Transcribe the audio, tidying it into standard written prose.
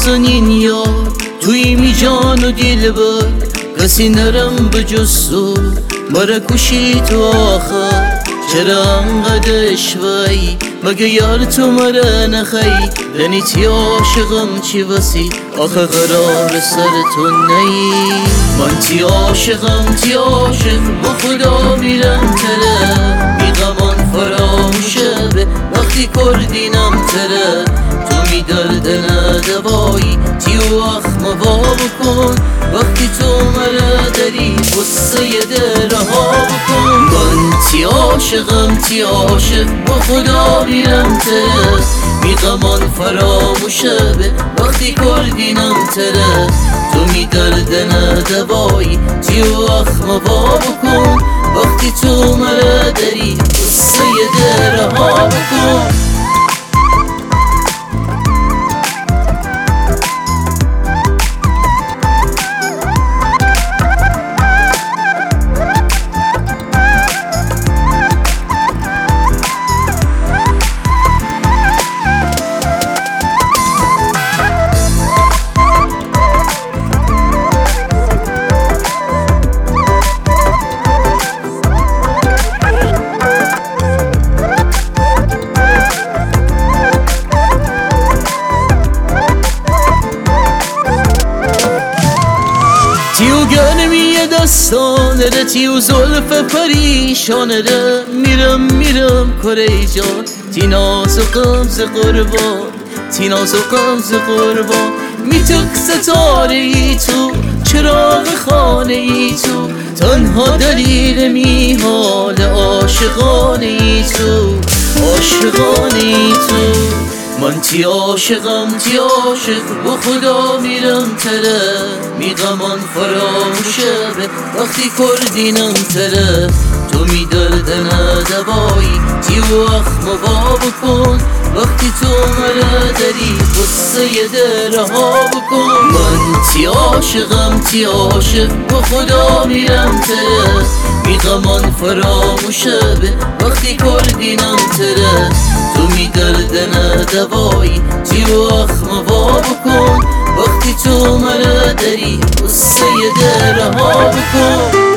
نازنین یار توی می جان و دل بر کسی نرم بجز تو مرا کشی تو آخر چرا انقدر شوی مگه یار تو مرا نخی دنیتی عاشقم چی وسی آخه قرار سر تو نی من تی عاشقم تی عاشق با خدا میرم تره بیغمان فراموشه به وقتی کردینم تره تو می درد ندوایی تی و اخم وا بکن وقتی تو مرا داری قصه دل رها بکن من تی عاشقم تی عاشق با خدا میرم تره بیغمان فراموشه به وقتی کردینم تره تو می درد ندوایی تی و اخم وا بکن وقتی تو مرا داری قصه دل رها بکن تیو گرمی دستانه ده تیو زلف پریشانه ده میرم کره جان تی ناز و قمز قربان تی ناز و قمز قربان میتک ستاره ای تو چراغ خانه ای تو تنها دلیل میحال عاشقانه ای تو عاشقانه ای تو من تی عاشقم تی عاشق با خدا میرم تره میغمان فراموشه به وقتی کردینم تره تو می درد ندوایی تی و اخم وا بکن وقتی تو مرا داری قصه دل رها بکن من تی عاشقم تی عاشق با خدا میرم تره میغمان فراموشه به وقتی کردینم تره تو می درد ندوایی تی و اخم وا بکن وقتی تو مرا داری قصه دل رها بکن